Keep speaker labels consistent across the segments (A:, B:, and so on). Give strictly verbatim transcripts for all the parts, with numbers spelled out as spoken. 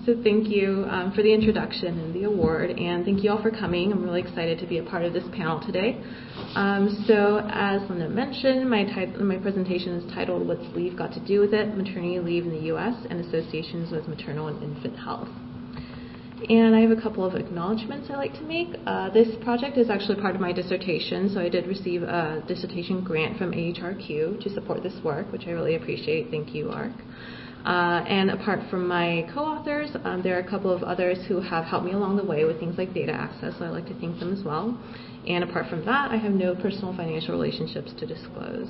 A: So thank you um, for the introduction and the award, and thank you all for coming. I'm really excited to be a part of this panel today. Um, so as Linda mentioned, my, tit- my presentation is titled What's Leave Got to Do with It? Maternity Leave in the U S and Associations with Maternal and Infant Health. And I have a couple of acknowledgments I'd like to make. Uh, this project is actually part of my dissertation, so I did receive a dissertation grant from A H R Q to support this work, which I really appreciate. Thank you, A R C. Uh, and apart from my co-authors, um, there are a couple of others who have helped me along the way with things like data access, so I'd like to thank them as well. And apart from that, I have no personal financial relationships to disclose.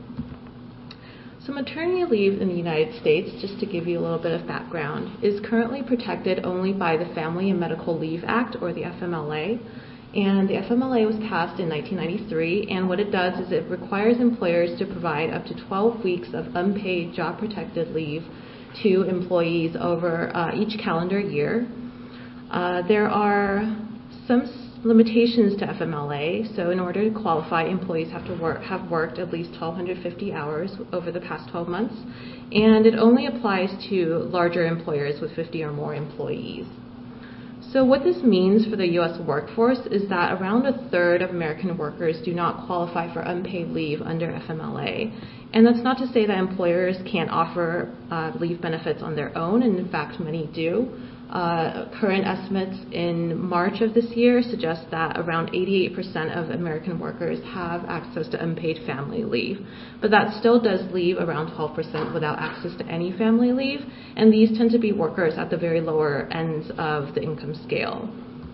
A: So maternity leave in the United States, just to give you a little bit of background, is currently protected only by the Family and Medical Leave Act, or the F M L A. And the F M L A was passed in nineteen ninety-three, and what it does is it requires employers to provide up to twelve weeks of unpaid job-protected leave to employees over uh, each calendar year. Uh, there are some limitations to F M L A, so in order to qualify, employees have to work have worked at least twelve fifty hours over the past twelve months, and it only applies to larger employers with fifty or more employees. So what this means for the U S workforce is that around a third of American workers do not qualify for unpaid leave under F M L A. And that's not to say that employers can't offer uh, leave benefits on their own, and in fact many do. Uh, current estimates in March of this year suggest that around eighty-eight percent of American workers have access to unpaid family leave. But that still does leave around twelve percent without access to any family leave, and these tend to be workers at the very lower ends of the income scale.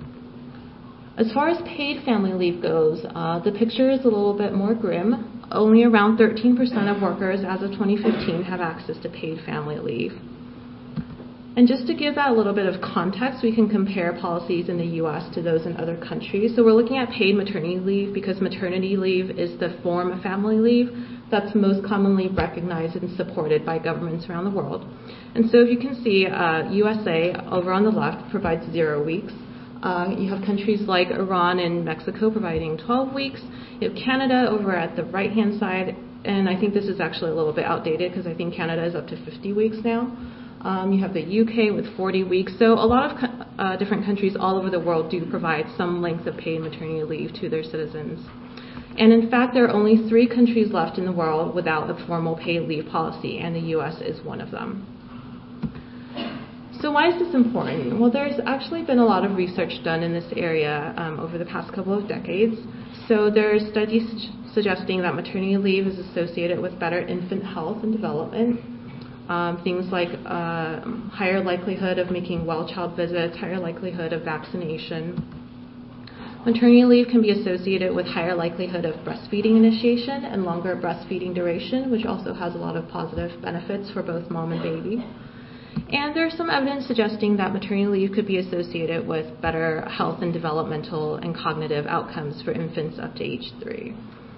A: As far as paid family leave goes, uh, the picture is a little bit more grim. Only around thirteen percent of workers as of twenty fifteen have access to paid family leave. And just to give that a little bit of context, we can compare policies in the U S to those in other countries. So we're looking at paid maternity leave because maternity leave is the form of family leave that's most commonly recognized and supported by governments around the world. And so if you can see, uh, U S A over on the left provides zero weeks. Uh, you have countries like Iran and Mexico providing twelve weeks. You have Canada over at the right-hand side, and I think this is actually a little bit outdated because I think Canada is up to fifty weeks now. Um, you have the U K with forty weeks. So a lot of co- uh, different countries all over the world do provide some length of paid maternity leave to their citizens. And in fact, there are only three countries left in the world without a formal paid leave policy, and the U S is one of them. So why is this important? Well, there's actually been a lot of research done in this area um, over the past couple of decades. So there are studies suggesting that maternity leave is associated with better infant health and development. Um, things like uh, higher likelihood of making well child visits, higher likelihood of vaccination. Maternity leave can be associated with higher likelihood of breastfeeding initiation and longer breastfeeding duration, which also has a lot of positive benefits for both mom and baby. And there's some evidence suggesting that maternity leave could be associated with better health and developmental and cognitive outcomes for infants up to age three.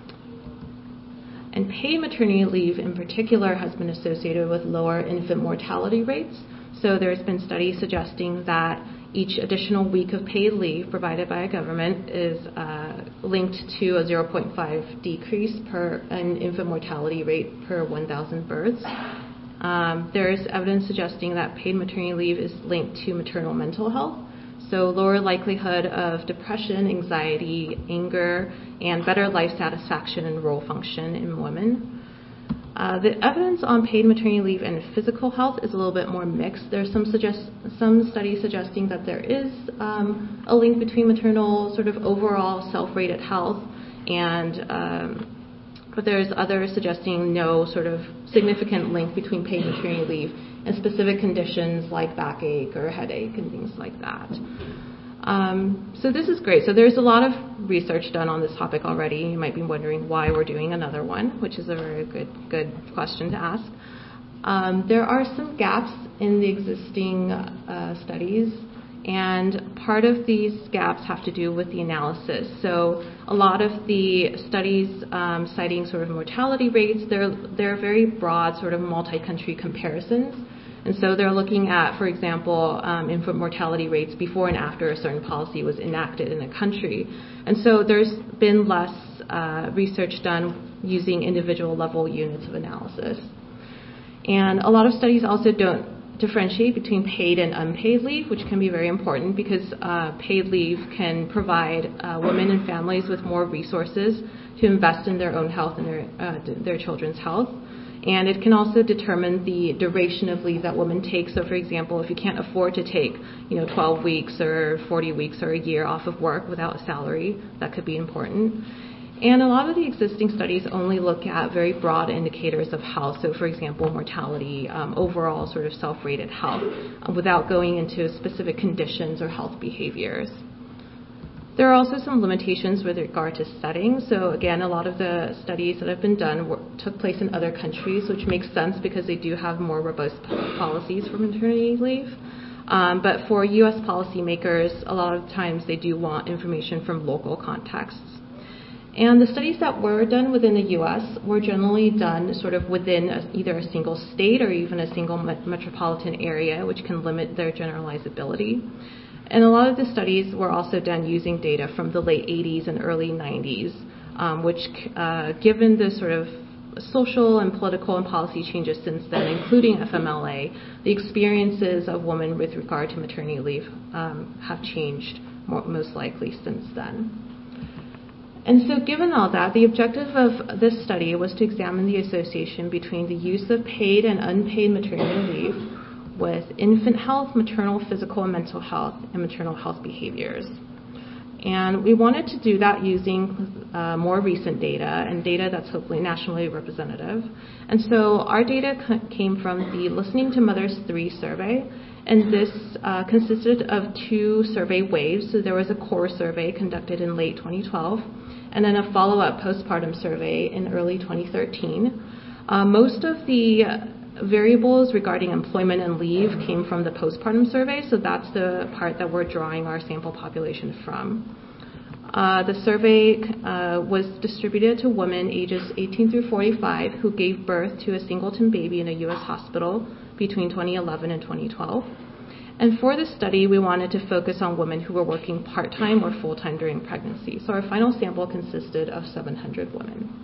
A: And paid maternity leave in particular has been associated with lower infant mortality rates. So there's been studies suggesting that each additional week of paid leave provided by a government is uh, linked to a zero point five decrease per an infant mortality rate per one thousand births. Um, there's evidence suggesting that paid maternity leave is linked to maternal mental health. So lower likelihood of depression, anxiety, anger, and better life satisfaction and role function in women. Uh, the evidence on paid maternity leave and physical health is a little bit more mixed. There's some suggest some studies suggesting that there is um, a link between maternal sort of overall self-rated health, and um, but there's others suggesting no sort of significant link between paid maternity leave and specific conditions like backache or headache and things like that. Um, so this is great. So there's a lot of research done on this topic already. You might be wondering why we're doing another one, which is a very good, good question to ask. Um, there are some gaps in the existing uh, studies, and part of these gaps have to do with the analysis. So a lot of the studies um, citing sort of mortality rates, they're, they're very broad sort of multi-country comparisons. And so they're looking at, for example, um, infant mortality rates before and after a certain policy was enacted in a country. And so there's been less uh, research done using individual level units of analysis. And a lot of studies also don't differentiate between paid and unpaid leave, which can be very important because uh, paid leave can provide uh, women and families with more resources to invest in their own health and their, uh, their children's health. And it can also determine the duration of leave that women take. So, for example, if you can't afford to take, you know, twelve weeks or forty weeks or a year off of work without a salary, that could be important. And a lot of the existing studies only look at very broad indicators of health. So, for example, mortality, um, overall sort of self-rated health, uh, without going into specific conditions or health behaviors. There are also some limitations with regard to settings. So again, a lot of the studies that have been done were, took place in other countries, which makes sense because they do have more robust policies for maternity leave. Um, but for U S policymakers, a lot of times they do want information from local contexts. And the studies that were done within the U S were generally done sort of within a, either a single state or even a single met- metropolitan area, which can limit their generalizability. And a lot of the studies were also done using data from the late eighties and early nineties, um, which, uh, given the sort of social and political and policy changes since then, including F M L A, the experiences of women with regard to maternity leave um, have changed more, most likely since then. And so given all that, the objective of this study was to examine the association between the use of paid and unpaid maternity leave with infant health, maternal physical and mental health, and maternal health behaviors. And we wanted to do that using uh, more recent data and data that's hopefully nationally representative. And so our data c- came from the Listening to Mothers three survey, and this uh, consisted of two survey waves. So there was a core survey conducted in late twenty twelve, and then a follow-up postpartum survey in early twenty thirteen. Uh, most of the variables regarding employment and leave came from the postpartum survey, so that's the part that we're drawing our sample population from. Uh, the survey uh, was distributed to women ages eighteen through forty-five who gave birth to a singleton baby in a U S hospital between twenty eleven and twenty twelve. And for this study, we wanted to focus on women who were working part-time or full-time during pregnancy. So our final sample consisted of seven hundred women.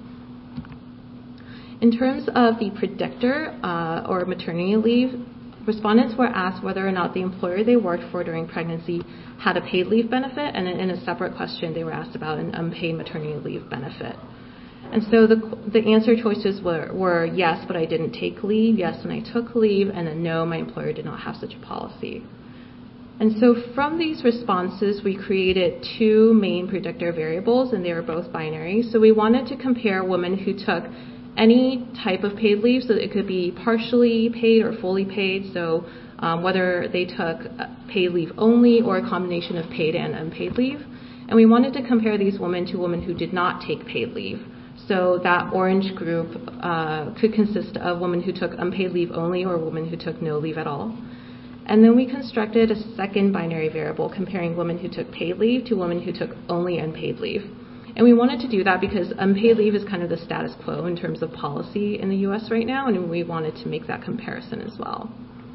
A: In terms of the predictor uh, or maternity leave, respondents were asked whether or not the employer they worked for during pregnancy had a paid leave benefit, and in a separate question they were asked about an unpaid maternity leave benefit. And so the the answer choices were, were yes, but I didn't take leave, yes, and I took leave, and then no, my employer did not have such a policy. And so from these responses, we created two main predictor variables, and they were both binary. So we wanted to compare women who took any type of paid leave, so it could be partially paid or fully paid, so um, whether they took paid leave only or a combination of paid and unpaid leave. And we wanted to compare these women to women who did not take paid leave. So that orange group uh, could consist of women who took unpaid leave only or women who took no leave at all. And then we constructed a second binary variable comparing women who took paid leave to women who took only unpaid leave. And we wanted to do that because unpaid leave is kind of the status quo in terms of policy in the U S right now, and we wanted to make that comparison as well.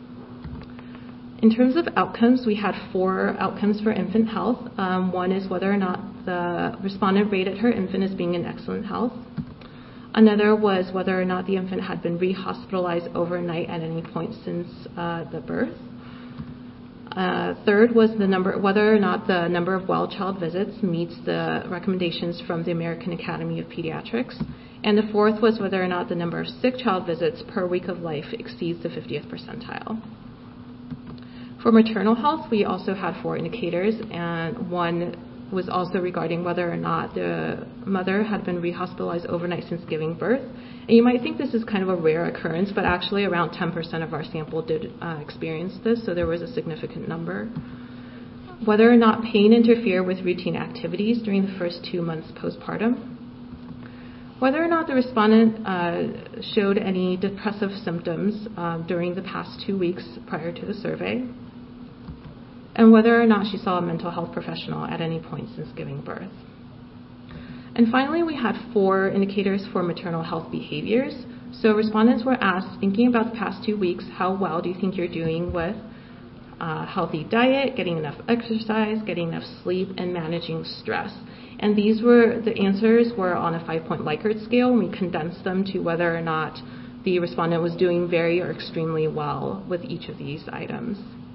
A: In terms of outcomes, we had four outcomes for infant health. Um, one is whether or not the respondent rated her infant as being in excellent health. Another was whether or not the infant had been rehospitalized overnight at any point since uh, the birth. Uh, third was the number, whether or not the number of well-child visits meets the recommendations from the American Academy of Pediatrics. And the fourth was whether or not the number of sick child visits per week of life exceeds the fiftieth percentile. For maternal health, we also had four indicators, and one was also regarding whether or not the mother had been rehospitalized overnight since giving birth. And you might think this is kind of a rare occurrence, but actually around ten percent of our sample did uh, experience this, so there was a significant number. Whether or not pain interfered with routine activities during the first two months postpartum. Whether or not the respondent uh, showed any depressive symptoms uh, during the past two weeks prior to the survey. And whether or not she saw a mental health professional at any point since giving birth. And finally, we had four indicators for maternal health behaviors. So respondents were asked, thinking about the past two weeks, how well do you think you're doing with uh, healthy diet, getting enough exercise, getting enough sleep, and managing stress? And these were, the answers were on a five-point Likert scale, and we condensed them to whether or not the respondent was doing very or extremely well with each of these items.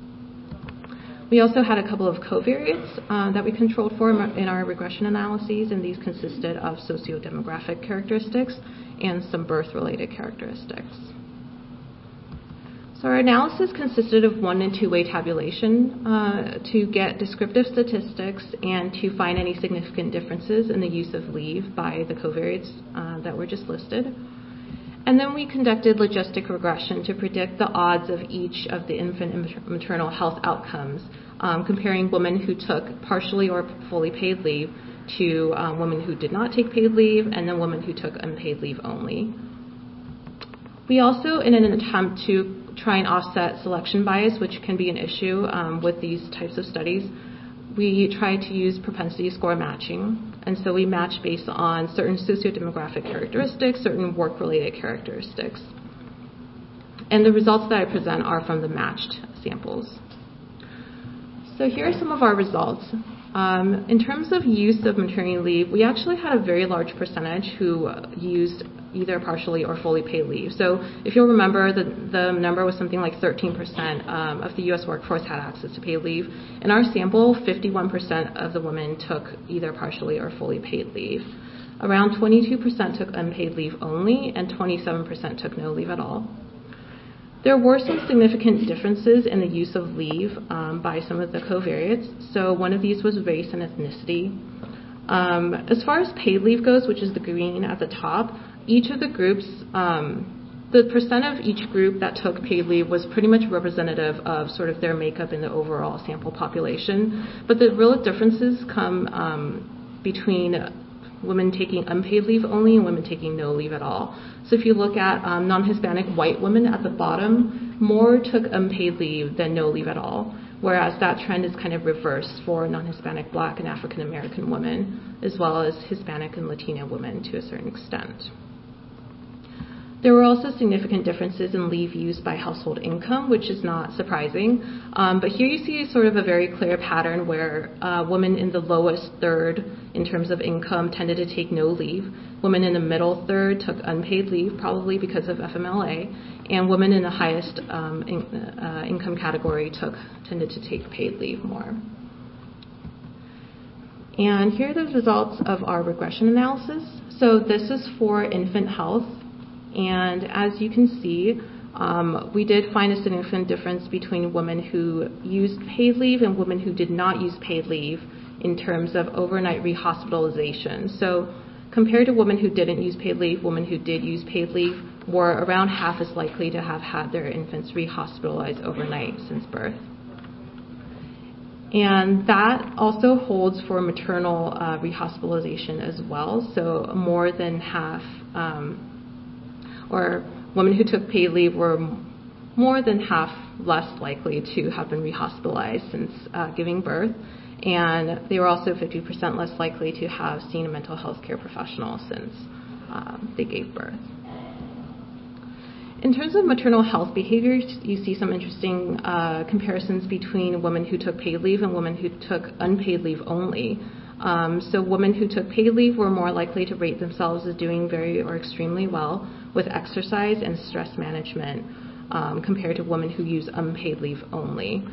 A: We also had a couple of covariates uh, that we controlled for in our regression analyses, and these consisted of socio-demographic characteristics and some birth-related characteristics. So our analysis consisted of one and two-way tabulation uh, to get descriptive statistics and to find any significant differences in the use of leave by the covariates uh, that were just listed. And then we conducted logistic regression to predict the odds of each of the infant and maternal health outcomes, um, comparing women who took partially or fully paid leave to um, women who did not take paid leave, and then women who took unpaid leave only. We also, in an attempt to try and offset selection bias, which can be an issue um, with these types of studies, we try to use propensity score matching. And so we match based on certain socio-demographic characteristics, certain work-related characteristics. And the results that I present are from the matched samples. So here are some of our results. Um, in terms of use of maternity leave, we actually had a very large percentage who used either partially or fully paid leave. So if you'll remember, the, the number was something like thirteen percent um, of the U S workforce had access to paid leave. In our sample, fifty-one percent of the women took either partially or fully paid leave. Around twenty-two percent took unpaid leave only, and twenty-seven percent took no leave at all. There were some significant differences in the use of leave um, by some of the covariates. So one of these was race and ethnicity. Um, as far as paid leave goes, which is the green at the top, each of the groups, um, the percent of each group that took paid leave was pretty much representative of sort of their makeup in the overall sample population. But the real differences come um, between women taking unpaid leave only and women taking no leave at all. So if you look at um, non-Hispanic white women at the bottom, more took unpaid leave than no leave at all, whereas that trend is kind of reversed for non-Hispanic Black and African American women, as well as Hispanic and Latina women to a certain extent. There were also significant differences in leave used by household income, which is not surprising. Um, but here you see sort of a very clear pattern where uh, women in the lowest third in terms of income tended to take no leave. Women in the middle third took unpaid leave, probably because of F M L A. And women in the highest um, in, uh, income category took tended to take paid leave more. And here are the results of our regression analysis. So this is for infant health. And as you can see, um, we did find a significant difference between women who used paid leave and women who did not use paid leave in terms of overnight rehospitalization. So compared to women who didn't use paid leave, women who did use paid leave were around half as likely to have had their infants rehospitalized overnight since birth. And that also holds for maternal uh, rehospitalization as well. So more than half um, or women who took paid leave were more than half less likely to have been rehospitalized since uh, giving birth, and they were also fifty percent less likely to have seen a mental health care professional since um, they gave birth. In terms of maternal health behaviors, you see some interesting uh, comparisons between women who took paid leave and women who took unpaid leave only. Um, so women who took paid leave were more likely to rate themselves as doing very or extremely well with exercise and stress management um, compared to women who use unpaid leave only.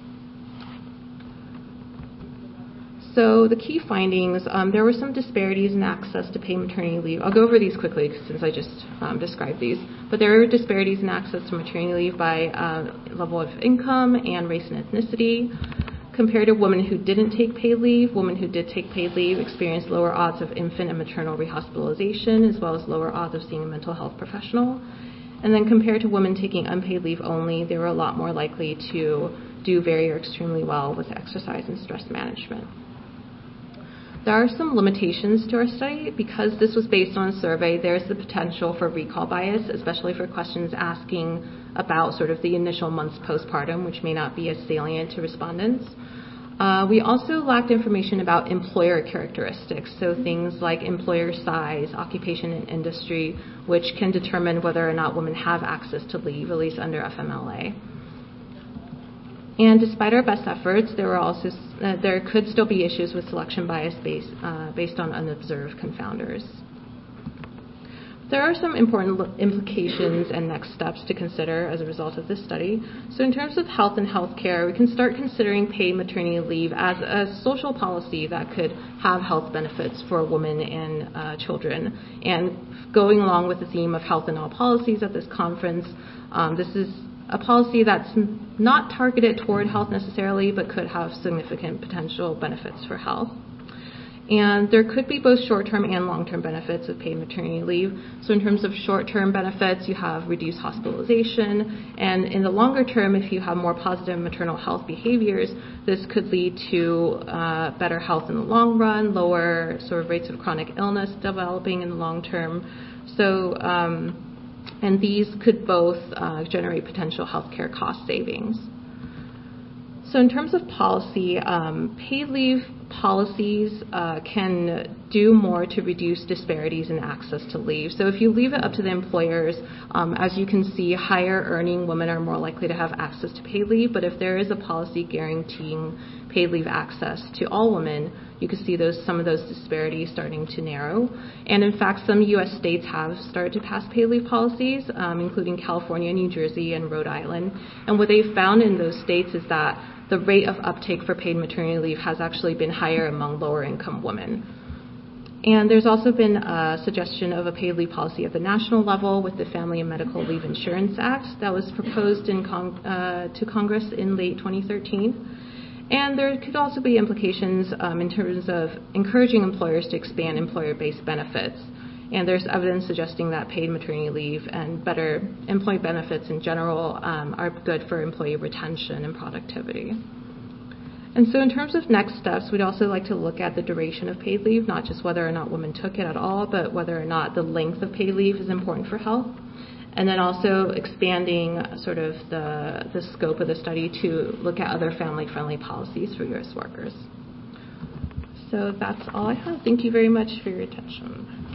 A: So the key findings, um, there were some disparities in access to paid maternity leave. I'll go over these quickly since I just um, described these. But there were disparities in access to maternity leave by uh, level of income and race and ethnicity. Compared to women who didn't take paid leave, women who did take paid leave experienced lower odds of infant and maternal rehospitalization, as well as lower odds of seeing a mental health professional. And then compared to women taking unpaid leave only, they were a lot more likely to do very or extremely well with exercise and stress management. There are some limitations to our study. Because this was based on a survey, there's the potential for recall bias, especially for questions asking about sort of the initial months postpartum, which may not be as salient to respondents. Uh, we also lacked information about employer characteristics, so things like employer size, occupation and industry, which can determine whether or not women have access to leave, at least under F M L A. And despite our best efforts, there were also uh, there could still be issues with selection bias based uh, based on unobserved confounders. There are some important implications and next steps to consider as a result of this study. So in terms of health and healthcare, we can start considering paid maternity leave as a social policy that could have health benefits for women and uh, children. And going along with the theme of health in all policies at this conference, um, this is a policy that's not targeted toward health necessarily, but could have significant potential benefits for health. And there could be both short-term and long-term benefits of paid maternity leave. So in terms of short-term benefits, you have reduced hospitalization. And in the longer term, if you have more positive maternal health behaviors, this could lead to uh, better health in the long run, lower sort of rates of chronic illness developing in the long term. So, um, and these could both uh, generate potential healthcare cost savings. So in terms of policy, um, paid leave policies uh, can do more to reduce disparities in access to leave. So if you leave it up to the employers, um, as you can see, higher earning women are more likely to have access to paid leave. But if there is a policy guaranteeing paid leave access to all women, you can see those some of those disparities starting to narrow. And in fact, some U S states have started to pass paid leave policies, um, including California, New Jersey, and Rhode Island. And what they've found in those states is that the rate of uptake for paid maternity leave has actually been higher among lower income women. And there's also been a suggestion of a paid leave policy at the national level with the Family and Medical Leave Insurance Act that was proposed in con- uh, to Congress in late twenty thirteen. And there could also be implications um, in terms of encouraging employers to expand employer-based benefits. And there's evidence suggesting that paid maternity leave and better employee benefits in general um, are good for employee retention and productivity. And so in terms of next steps, we'd also like to look at the duration of paid leave, not just whether or not women took it at all, but whether or not the length of paid leave is important for health. And then also expanding sort of the, the scope of the study to look at other family-friendly policies for U S workers. So that's all I have. Thank you very much for your attention.